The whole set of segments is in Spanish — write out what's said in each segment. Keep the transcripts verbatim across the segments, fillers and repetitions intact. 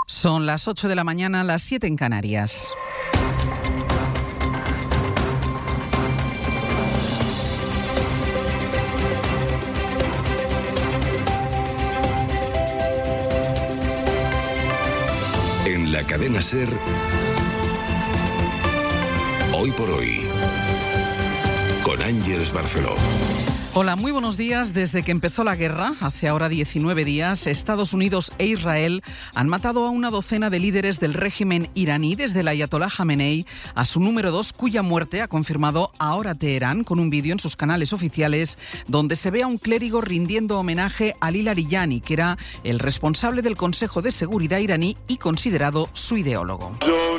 Son las ocho de la mañana, las siete en Canarias. En la cadena SER, Hoy por Hoy, con Ángeles Barceló. Hola, muy buenos días. Desde que empezó la guerra, hace ahora diecinueve días, Estados Unidos e Israel han matado a una docena de líderes del régimen iraní, desde el ayatolá Jamenei a su número dos, cuya muerte ha confirmado ahora Teherán con un vídeo en sus canales oficiales donde se ve a un clérigo rindiendo homenaje a Ali Larijani, que era el responsable del Consejo de Seguridad iraní y considerado su ideólogo.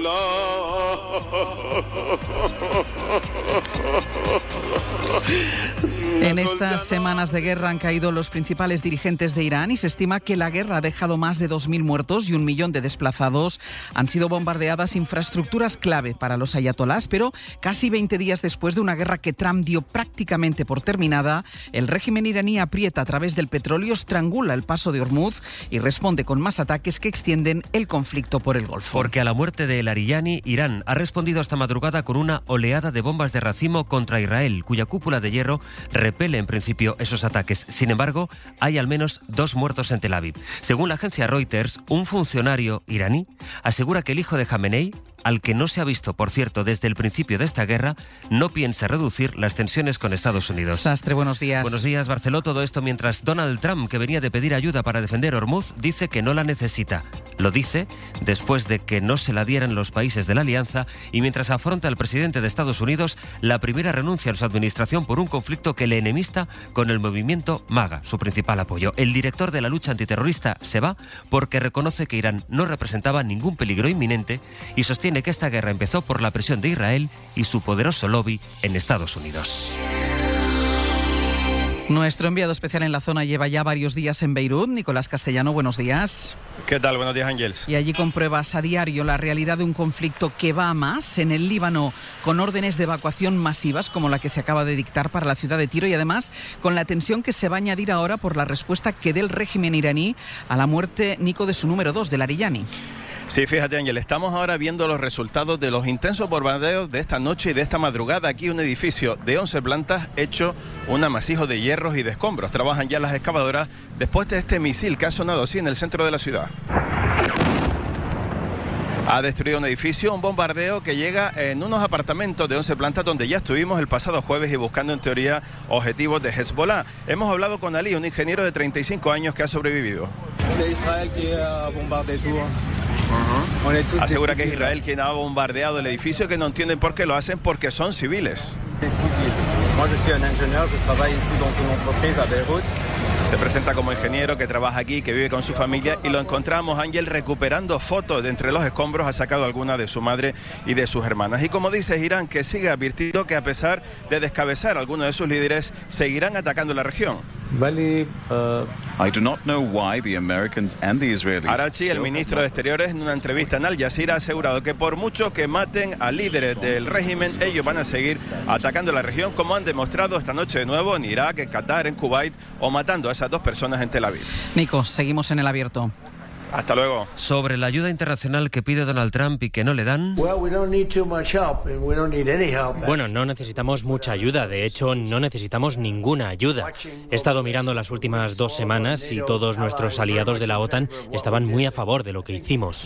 En estas semanas de guerra han caído los principales dirigentes de Irán y se estima que la guerra ha dejado más de dos mil muertos y un millón de desplazados. Han sido bombardeadas infraestructuras clave para los ayatolás, pero casi veinte días después de una guerra que Trump dio prácticamente por terminada, el régimen iraní aprieta a través del petróleo, estrangula el paso de Hormuz y responde con más ataques que extienden el conflicto por el Golfo. Porque a la muerte de Larijani, Irán ha respondido esta madrugada con una oleada de bombas de racimo contra Israel, cuya cúpula de hierro repele en principio esos ataques. Sin embargo, hay al menos dos muertos en Tel Aviv. Según la agencia Reuters, un funcionario iraní asegura que el hijo de Jamenei, al que no se ha visto, por cierto, desde el principio de esta guerra, no piensa reducir las tensiones con Estados Unidos. Sastre, buenos días. Buenos días, Barceló. Todo esto mientras Donald Trump, que venía de pedir ayuda para defender Hormuz, dice que no la necesita. Lo dice después de que no se la dieran los países de la alianza y mientras afronta el presidente de Estados Unidos la primera renuncia en su administración por un conflicto que le enemista con el movimiento MAGA, su principal apoyo. El director de la lucha antiterrorista se va porque reconoce que Irán no representaba ningún peligro inminente y sostiene que esta guerra empezó por la presión de Israel y su poderoso lobby en Estados Unidos. Nuestro enviado especial en la zona lleva ya varios días en Beirut. Nicolás Castellano, buenos días. ¿Qué tal? Buenos días, Ángeles. Y allí compruebas a diario la realidad de un conflicto que va a más en el Líbano, con órdenes de evacuación masivas como la que se acaba de dictar para la ciudad de Tiro y además con la tensión que se va a añadir ahora por la respuesta que dé el régimen iraní a la muerte, Nico, de su número dos, de Larijani. Sí, fíjate, Ángel, estamos ahora viendo los resultados de los intensos bombardeos de esta noche y de esta madrugada. Aquí un edificio de once plantas hecho un amasijo de hierros y de escombros. Trabajan ya las excavadoras después de este misil que ha sonado así en el centro de la ciudad. Ha destruido un edificio, un bombardeo que llega en unos apartamentos de once plantas donde ya estuvimos el pasado jueves y buscando en teoría objetivos de Hezbollah. Hemos hablado con Ali, un ingeniero de treinta y cinco años que ha sobrevivido. Es Israel que ha bombardeado todo. Uh-huh. Asegura que es Israel quien ha bombardeado el edificio, que no entienden por qué lo hacen, porque son civiles. Se presenta como ingeniero que trabaja aquí, que vive con su familia y lo encontramos, Ángel, recuperando fotos de entre los escombros. Ha sacado alguna de su madre y de sus hermanas. Y como dice Irán, que sigue advirtiendo que a pesar de descabezar a algunos de sus líderes, seguirán atacando la región. Vale, uh... I do not know why the Americans and the Israelis... Arachi, el ministro de Exteriores, en una entrevista en Al Jazeera ha asegurado que por mucho que maten a líderes del régimen, ellos van a seguir atacando la región, como han demostrado esta noche de nuevo en Irak, en Qatar, en Kuwait, o matando a esas dos personas en Tel Aviv. Nico, seguimos en el abierto. Hasta luego. Sobre la ayuda internacional que pide Donald Trump y que no le dan... Bueno, no necesitamos mucha ayuda. De hecho, no necesitamos ninguna ayuda. He estado mirando las últimas dos semanas y todos nuestros aliados de la OTAN estaban muy a favor de lo que hicimos.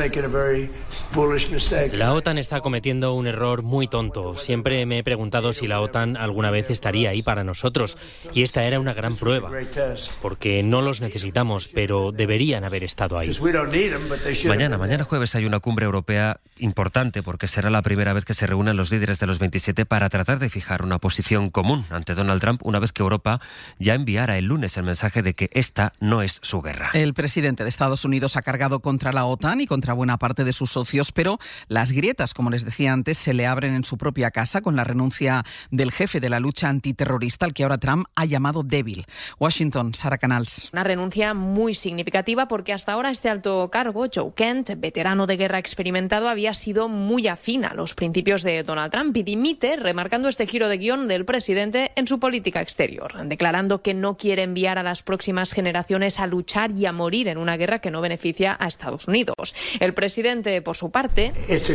La OTAN está cometiendo un error muy tonto. Siempre me he preguntado si la OTAN alguna vez estaría ahí para nosotros. Y esta era una gran prueba. Porque no los necesitamos, pero deberían haber estado ahí. Mañana, mañana jueves hay una cumbre europea importante porque será la primera vez que se reúnan los líderes de los veintisiete para tratar de fijar una posición común ante Donald Trump, una vez que Europa ya enviara el lunes el mensaje de que esta no es su guerra. El presidente de Estados Unidos ha cargado contra la OTAN y contra buena parte de sus socios, pero las grietas, como les decía antes, se le abren en su propia casa con la renuncia del jefe de la lucha antiterrorista, al que ahora Trump ha llamado débil. Washington, Sara Canals. Una renuncia muy significativa porque hasta ahora ahora este alto cargo, Joe Kent, veterano de guerra experimentado, había sido muy afín a los principios de Donald Trump y dimite remarcando este giro de guión del presidente en su política exterior, declarando que no quiere enviar a las próximas generaciones a luchar y a morir en una guerra que no beneficia a Estados Unidos. El presidente, por su parte,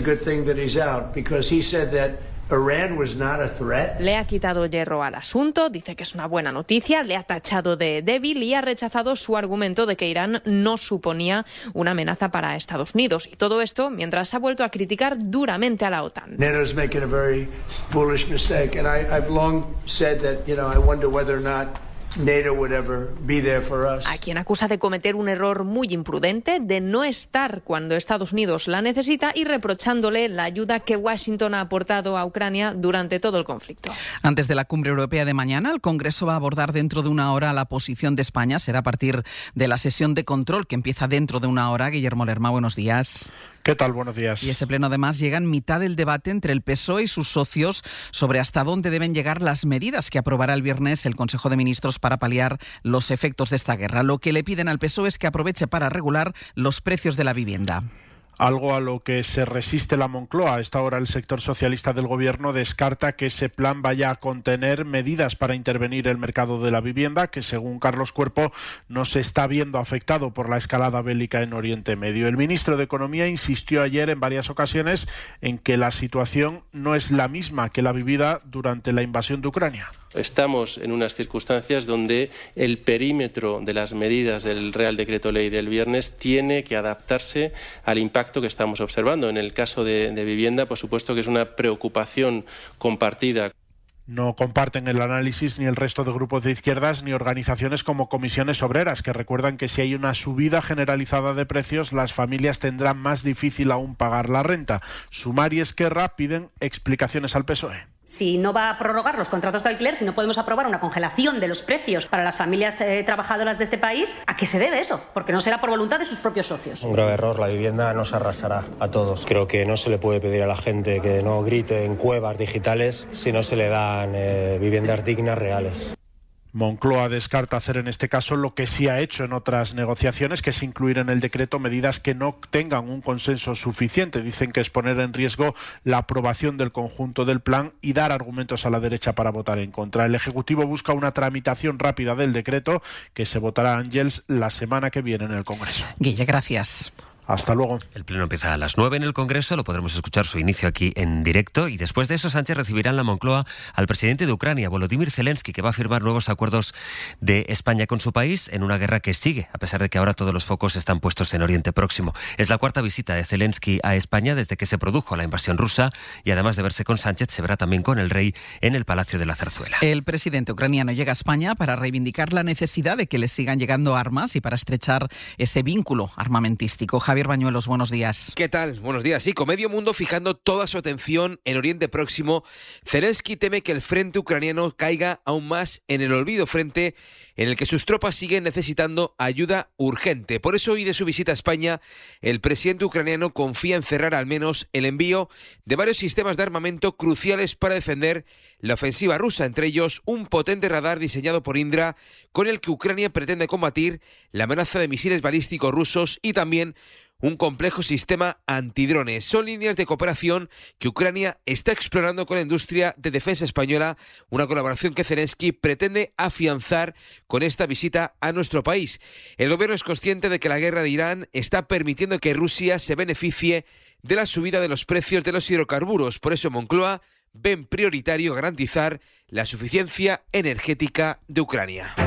le ha quitado hierro al asunto, dice que es una buena noticia, le ha tachado de débil y ha rechazado su argumento de que Irán no suponía una amenaza para Estados Unidos. Y todo esto mientras ha vuelto a criticar duramente a la OTAN. NATO is making a very foolish mistake, and I, I've long said that, you know, I wonder whether or not NATO would ever be there for us. A quien acusa de cometer un error muy imprudente, de no estar cuando Estados Unidos la necesita y reprochándole la ayuda que Washington ha aportado a Ucrania durante todo el conflicto. Antes de la cumbre europea de mañana, el Congreso va a abordar dentro de una hora la posición de España. Será a partir de la sesión de control que empieza dentro de una hora. Guillermo Lerma, buenos días. ¿Qué tal? Buenos días. Y ese pleno además llega en mitad del debate entre el P S O E y sus socios sobre hasta dónde deben llegar las medidas que aprobará el viernes el Consejo de Ministros para paliar los efectos de esta guerra. Lo que le piden al P S O E es que aproveche para regular los precios de la vivienda. Algo a lo que se resiste la Moncloa. A esta hora el sector socialista del Gobierno descarta que ese plan vaya a contener medidas para intervenir el mercado de la vivienda, que según Carlos Cuerpo no se está viendo afectado por la escalada bélica en Oriente Medio. El ministro de Economía insistió ayer en varias ocasiones en que la situación no es la misma que la vivida durante la invasión de Ucrania. Estamos en unas circunstancias donde el perímetro de las medidas del Real Decreto Ley del viernes tiene que adaptarse al impacto que estamos observando. En el caso de, de vivienda, por supuesto que es una preocupación compartida. No comparten el análisis ni el resto de grupos de izquierdas ni organizaciones como Comisiones Obreras, que recuerdan que si hay una subida generalizada de precios, las familias tendrán más difícil aún pagar la renta. Sumar y Esquerra piden explicaciones al P S O E. Si no va a prorrogar los contratos de alquiler, si no podemos aprobar una congelación de los precios para las familias eh, trabajadoras de este país, ¿a qué se debe eso? Porque no será por voluntad de sus propios socios. Un grave error, la vivienda nos arrasará a todos. Creo que no se le puede pedir a la gente que no grite en cuevas digitales si no se le dan eh, viviendas dignas reales. Moncloa descarta hacer en este caso lo que sí ha hecho en otras negociaciones, que es incluir en el decreto medidas que no tengan un consenso suficiente. Dicen que es poner en riesgo la aprobación del conjunto del plan y dar argumentos a la derecha para votar en contra. El Ejecutivo busca una tramitación rápida del decreto que se votará, Ángels, la semana que viene en el Congreso. Guille, gracias. Hasta luego. El pleno empieza a las nueve en el Congreso, lo podremos escuchar su inicio aquí en directo y después de eso Sánchez recibirá en la Moncloa al presidente de Ucrania, Volodymyr Zelensky, que va a firmar nuevos acuerdos de España con su país en una guerra que sigue, a pesar de que ahora todos los focos están puestos en Oriente Próximo. Es la cuarta visita de Zelensky a España desde que se produjo la invasión rusa y además de verse con Sánchez, se verá también con el rey en el Palacio de la Zarzuela. El presidente ucraniano llega a España para reivindicar la necesidad de que le sigan llegando armas y para estrechar ese vínculo armamentístico. Javier Bañuelos, buenos días. ¿Qué tal? Buenos días. Sí, con medio mundo fijando toda su atención en Oriente Próximo, Zelensky teme que el frente ucraniano caiga aún más en el olvido, frente en el que sus tropas siguen necesitando ayuda urgente. Por eso hoy de su visita a España, el presidente ucraniano confía en cerrar al menos el envío de varios sistemas de armamento cruciales para defender la ofensiva rusa, entre ellos un potente radar diseñado por Indra, con el que Ucrania pretende combatir la amenaza de misiles balísticos rusos y también un complejo sistema antidrones. Son líneas de cooperación que Ucrania está explorando con la industria de defensa española, una colaboración que Zelensky pretende afianzar con esta visita a nuestro país. El gobierno es consciente de que la guerra de Irán está permitiendo que Rusia se beneficie de la subida de los precios de los hidrocarburos. Por eso Moncloa ven prioritario garantizar la suficiencia energética de Ucrania.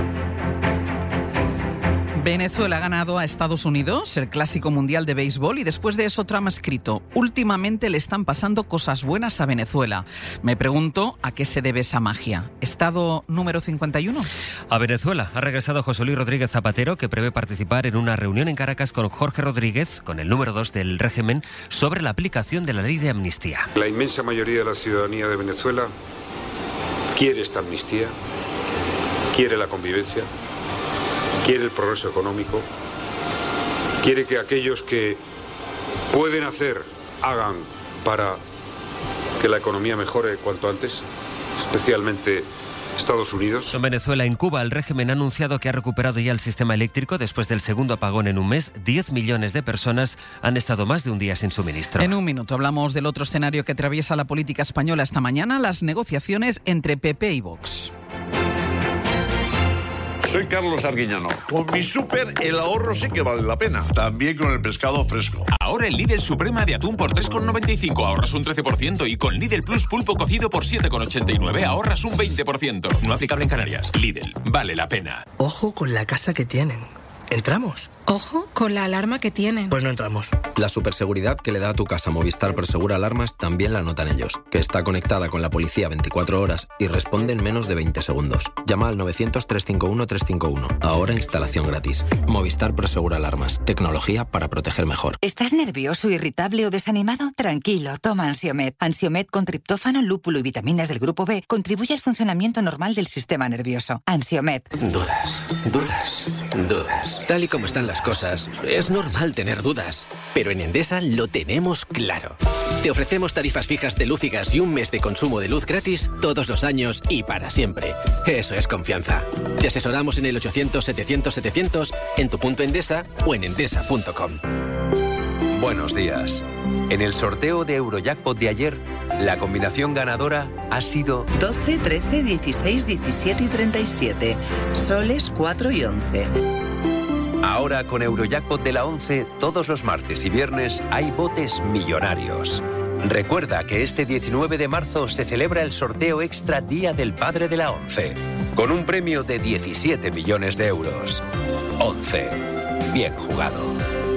Venezuela ha ganado a Estados Unidos el Clásico Mundial de Béisbol y después de eso Trump ha escrito: últimamente le están pasando cosas buenas a Venezuela. Me pregunto a qué se debe esa magia. ¿Estado número cincuenta y uno? A Venezuela ha regresado José Luis Rodríguez Zapatero, que prevé participar en una reunión en Caracas con Jorge Rodríguez, con el número dos del régimen, sobre la aplicación de la ley de amnistía. La inmensa mayoría de la ciudadanía de Venezuela quiere esta amnistía, quiere la convivencia, quiere el progreso económico, quiere que aquellos que pueden hacer, hagan para que la economía mejore cuanto antes, especialmente Estados Unidos. En Venezuela, en Cuba, el régimen ha anunciado que ha recuperado ya el sistema eléctrico después del segundo apagón en un mes. diez millones de personas han estado más de un día sin suministro. En un minuto hablamos del otro escenario que atraviesa la política española esta mañana, las negociaciones entre P P y Vox. Soy Carlos Arguiñano. Con mi súper el ahorro sí que vale la pena. También con el pescado fresco. Ahora el Lidl Suprema de atún por tres con noventa y cinco ahorras un trece por ciento y con Lidl Plus pulpo cocido por siete con ochenta y nueve ahorras un veinte por ciento. No aplicable en Canarias. Lidl, vale la pena. Ojo con la casa que tienen. ¿Entramos? Ojo con la alarma que tienen. Pues no entramos. La superseguridad que le da a tu casa Movistar Prosegur Alarmas también la notan ellos, que está conectada con la policía veinticuatro horas y responde en menos de veinte segundos. Llama al novecientos, trescientos cincuenta y uno, trescientos cincuenta y uno. Ahora instalación gratis. Movistar Prosegur Alarmas. Tecnología para proteger mejor. ¿Estás nervioso, irritable o desanimado? Tranquilo, toma Ansiomed. Ansiomed con triptófano, lúpulo y vitaminas del grupo B contribuye al funcionamiento normal del sistema nervioso. Ansiomed. Dudas, dudas, dudas. Tal y como están las cosas, es normal tener dudas, pero en Endesa lo tenemos claro. Te ofrecemos tarifas fijas de luz y gas y un mes de consumo de luz gratis todos los años y para siempre. Eso es confianza. Te asesoramos en el ochocientos, setecientos, setecientos, en tu punto Endesa o en endesa punto com. Buenos días. En el sorteo de Eurojackpot de ayer, la combinación ganadora ha sido doce, trece, dieciséis, diecisiete y treinta y siete. Soles cuatro y once. Ahora con Eurojackpot de la once, todos los martes y viernes hay botes millonarios. Recuerda que este diecinueve de marzo se celebra el sorteo extra Día del Padre de la once, con un premio de diecisiete millones de euros. once. Bien jugado.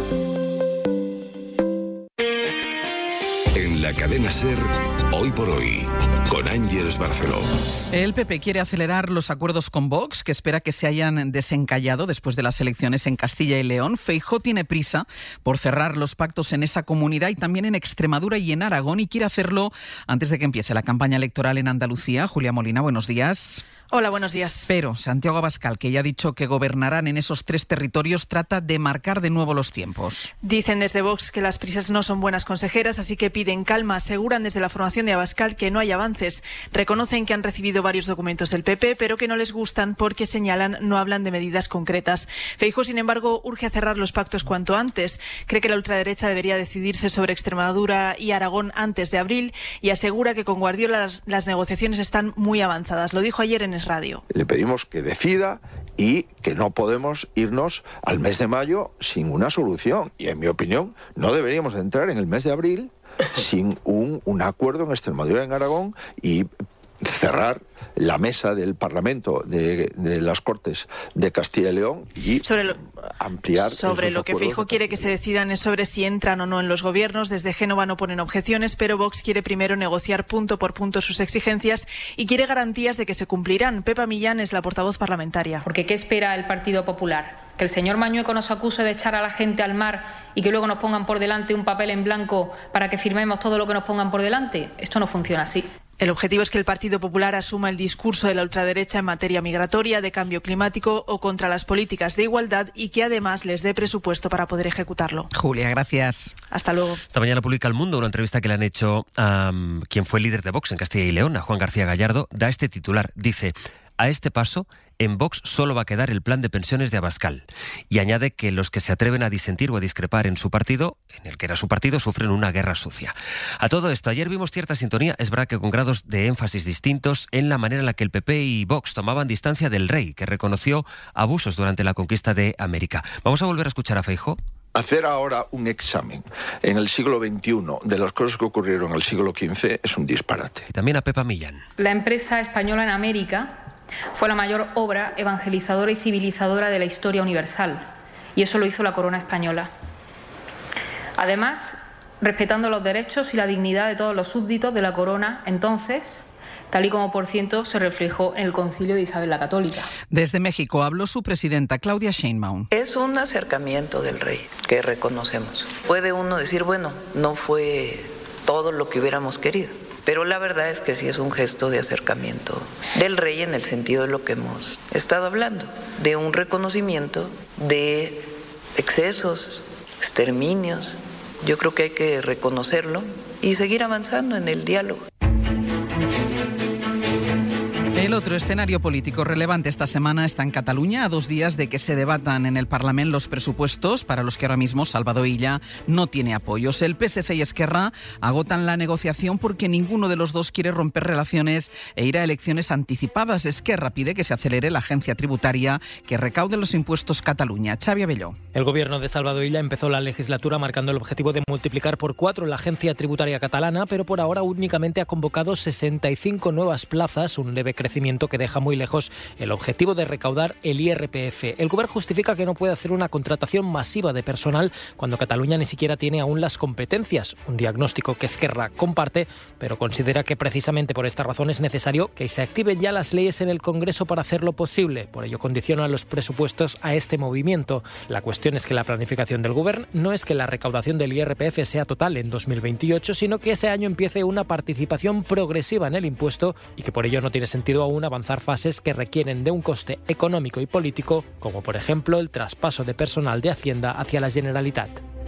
En la cadena SER, Hoy por Hoy, con Ángeles Barceló. El P P quiere acelerar los acuerdos con Vox, que espera que se hayan desencallado después de las elecciones en Castilla y León. Feijóo tiene prisa por cerrar los pactos en esa comunidad y también en Extremadura y en Aragón, y quiere hacerlo antes de que empiece la campaña electoral en Andalucía. Julia Molina, buenos días. Hola, buenos días. Pero Santiago Abascal, que ya ha dicho que gobernarán en esos tres territorios, trata de marcar de nuevo los tiempos. Dicen desde Vox que las prisas no son buenas consejeras, así que piden calma. Aseguran desde la formación de Abascal que no hay avances. Reconocen que han recibido varios documentos del P P, pero que no les gustan porque, señalan, no hablan de medidas concretas. Feijóo, sin embargo, urge a cerrar los pactos cuanto antes. Cree que la ultraderecha debería decidirse sobre Extremadura y Aragón antes de abril y asegura que con Guardiola las, las negociaciones están muy avanzadas. Lo dijo ayer en Radio. Le pedimos que decida y que no podemos irnos al mes de mayo sin una solución. Y en mi opinión, no deberíamos entrar en el mes de abril sin un, un acuerdo en Extremadura y en Aragón y cerrar la mesa del Parlamento de, de las Cortes de Castilla y León y sobre lo, ampliar sobre lo que Feijóo quiere que se decidan es sobre si entran o no en los gobiernos. Desde Génova no ponen objeciones, pero Vox quiere primero negociar punto por punto sus exigencias y quiere garantías de que se cumplirán. Pepa Millán es la portavoz parlamentaria. Porque ¿qué espera el Partido Popular? ¿Que el señor Mañueco nos acuse de echar a la gente al mar y que luego nos pongan por delante un papel en blanco para que firmemos todo lo que nos pongan por delante? Esto no funciona así. El objetivo es que el Partido Popular asuma el discurso de la ultraderecha en materia migratoria, de cambio climático o contra las políticas de igualdad y que además les dé presupuesto para poder ejecutarlo. Julia, gracias. Hasta luego. Esta mañana publica El Mundo una entrevista que le han hecho a um, quien fue líder de Vox en Castilla y León, a Juan García Gallardo. Da este titular, dice: a este paso, en Vox solo va a quedar el plan de pensiones de Abascal. Y añade que los que se atreven a disentir o a discrepar en su partido, en el que era su partido, sufren una guerra sucia. A todo esto, ayer vimos cierta sintonía, es verdad que con grados de énfasis distintos, en la manera en la que el P P y Vox tomaban distancia del rey, que reconoció abusos durante la conquista de América. Vamos a volver a escuchar a Feijóo. Hacer ahora un examen en el siglo veintiuno de las cosas que ocurrieron en el siglo quince es un disparate. Y también a Pepa Millán. La empresa española en América fue la mayor obra evangelizadora y civilizadora de la historia universal, y eso lo hizo la corona española. Además, respetando los derechos y la dignidad de todos los súbditos de la corona, entonces, tal y como por cierto se reflejó en el Concilio de Isabel la Católica. Desde México habló su presidenta, Claudia Sheinbaum. Es un acercamiento del rey que reconocemos. Puede uno decir, bueno, no fue todo lo que hubiéramos querido, pero la verdad es que sí es un gesto de acercamiento del rey en el sentido de lo que hemos estado hablando, de un reconocimiento de excesos, exterminios. Yo creo que hay que reconocerlo y seguir avanzando en el diálogo. El otro escenario político relevante esta semana está en Cataluña, a dos días de que se debatan en el Parlamento los presupuestos para los que ahora mismo Salvador Illa no tiene apoyos. El P S C y Esquerra agotan la negociación porque ninguno de los dos quiere romper relaciones e ir a elecciones anticipadas. Esquerra pide que se acelere la agencia tributaria que recaude los impuestos Cataluña. Xavi Abelló. El gobierno de Salvador Illa empezó la legislatura marcando el objetivo de multiplicar por cuatro la agencia tributaria catalana, pero por ahora únicamente ha convocado sesenta y cinco nuevas plazas, un leve crecimiento que deja muy lejos el objetivo de recaudar el I R P F. El gobierno justifica que no puede hacer una contratación masiva de personal cuando Cataluña ni siquiera tiene aún las competencias, un diagnóstico que Esquerra comparte, pero considera que precisamente por esta razón es necesario que se activen ya las leyes en el Congreso para hacerlo posible. Por ello condiciona los presupuestos a este movimiento. La cuestión es que la planificación del gobierno no es que la recaudación del I R P F sea total en dos mil veintiocho, sino que ese año empiece una participación progresiva en el impuesto y que por ello no tiene sentido aún avanzar fases que requieren de un coste económico y político, como por ejemplo el traspaso de personal de Hacienda hacia la Generalitat.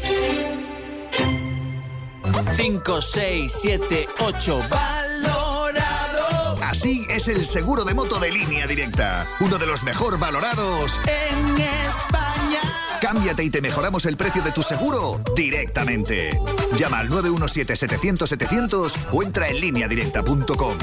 cinco, seis, siete, ocho, valorado. Así es el seguro de moto de Línea Directa, uno de los mejor valorados en España. Cámbiate y te mejoramos el precio de tu seguro directamente. Llama al nueve uno siete, setecientos, setecientos o entra en línea directa punto com.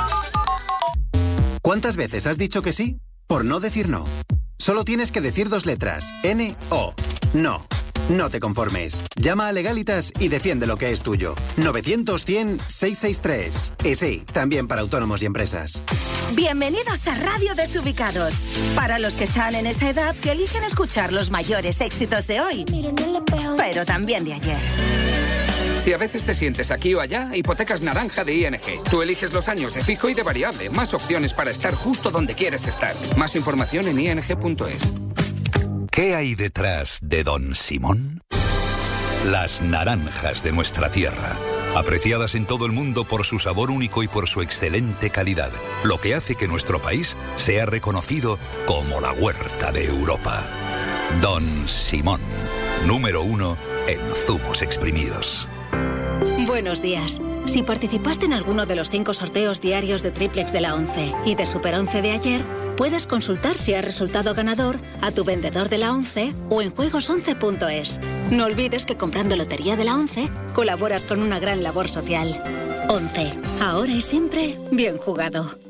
¿Cuántas veces has dicho que sí? Por no decir no. Solo tienes que decir dos letras. N O. No. No te conformes. Llama a Legalitas y defiende lo que es tuyo. novecientos, cien, seiscientos sesenta y tres. Y sí, también para autónomos y empresas. Bienvenidos a Radio Desubicados. Para los que están en esa edad que eligen escuchar los mayores éxitos de hoy, pero también de ayer. Si a veces te sientes aquí o allá, Hipotecas Naranja de I N G. Tú eliges los años de fijo y de variable. Más opciones para estar justo donde quieres estar. Más información en i n g punto es. ¿Qué hay detrás de Don Simón? Las naranjas de nuestra tierra, apreciadas en todo el mundo por su sabor único y por su excelente calidad, lo que hace que nuestro país sea reconocido como la huerta de Europa. Don Simón, número uno en zumos exprimidos. Buenos días. Si participaste en alguno de los cinco sorteos diarios de Triplex de la once y de Super once de ayer, puedes consultar si has resultado ganador a tu vendedor de la once o en juegos once punto es. No olvides que comprando Lotería de la once colaboras con una gran labor social. once. Ahora y siempre, bien jugado.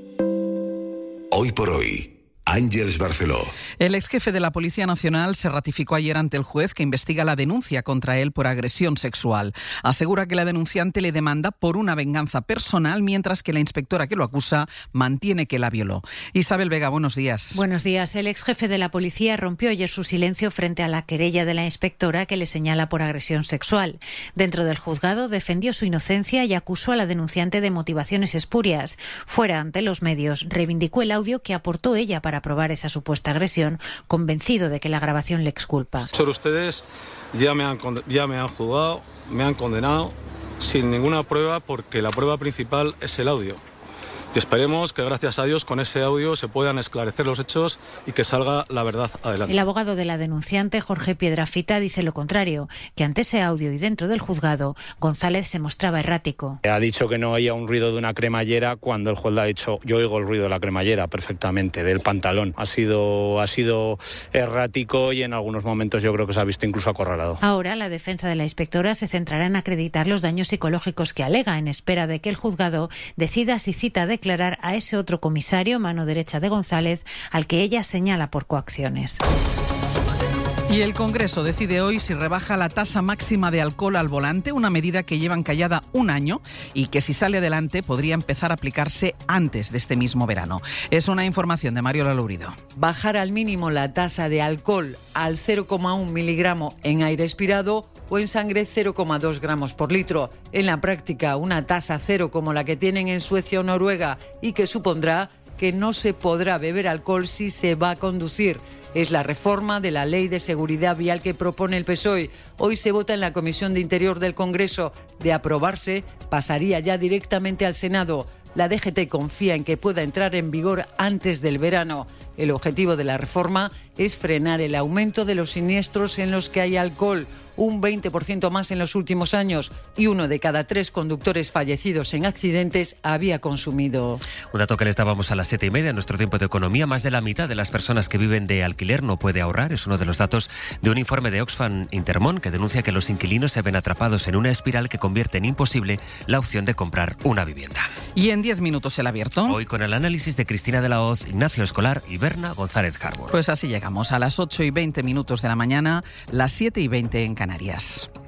Hoy por hoy, Ángeles Barceló. El ex jefe de la Policía Nacional se ratificó ayer ante el juez que investiga la denuncia contra él por agresión sexual. Asegura que la denunciante le demanda por una venganza personal, mientras que la inspectora que lo acusa mantiene que la violó. Isabel Vega, buenos días. Buenos días. El ex jefe de la policía rompió ayer su silencio frente a la querella de la inspectora que le señala por agresión sexual. Dentro del juzgado defendió su inocencia y acusó a la denunciante de motivaciones espurias. Fuera, ante los medios, reivindicó el audio que aportó ella para probar esa supuesta agresión, convencido de que la grabación le exculpa. Solo ustedes ya me han, ya me han juzgado, me han condenado sin ninguna prueba, porque la prueba principal es el audio. Y esperemos que gracias a Dios con ese audio se puedan esclarecer los hechos y que salga la verdad adelante. El abogado de la denunciante, Jorge Piedrafita, dice lo contrario, que ante ese audio y dentro del juzgado, González se mostraba errático. Ha dicho que no oía un ruido de una cremallera cuando el juez le ha dicho: yo oigo el ruido de la cremallera perfectamente, del pantalón. Ha sido, ha sido errático y en algunos momentos yo creo que se ha visto incluso acorralado. Ahora la defensa de la inspectora se centrará en acreditar los daños psicológicos que alega, en espera de que el juzgado decida si cita de declarar a ese otro comisario, mano derecha de González, al que ella señala por coacciones. Y el Congreso decide hoy si rebaja la tasa máxima de alcohol al volante, una medida que lleva encallada un año y que, si sale adelante, podría empezar a aplicarse antes de este mismo verano. Es una información de Mario Lalourido. Bajar al mínimo la tasa de alcohol al cero coma uno miligramo en aire expirado o en sangre cero coma dos gramos por litro. En la práctica, una tasa cero como la que tienen en Suecia o Noruega y que supondrá que no se podrá beber alcohol si se va a conducir. Es la reforma de la Ley de Seguridad Vial que propone el P S O E. Hoy se vota en la Comisión de Interior del Congreso. De aprobarse, pasaría ya directamente al Senado. La D G T confía en que pueda entrar en vigor antes del verano. El objetivo de la reforma es frenar el aumento de los siniestros en los que hay alcohol, un veinte por ciento más en los últimos años, y uno de cada tres conductores fallecidos en accidentes había consumido. Un dato que les dábamos a las siete y media en nuestro tiempo de economía: más de la mitad de las personas que viven de alquiler no puede ahorrar. Es uno de los datos de un informe de Oxfam Intermón que denuncia que los inquilinos se ven atrapados en una espiral que convierte en imposible la opción de comprar una vivienda. Y en diez minutos el abierto. Hoy con el análisis de Cristina de la Hoz, Ignacio Escolar y Berna González Harbour. Pues así llegamos a las ocho y veinte minutos de la mañana, las siete y veinte en Canarias.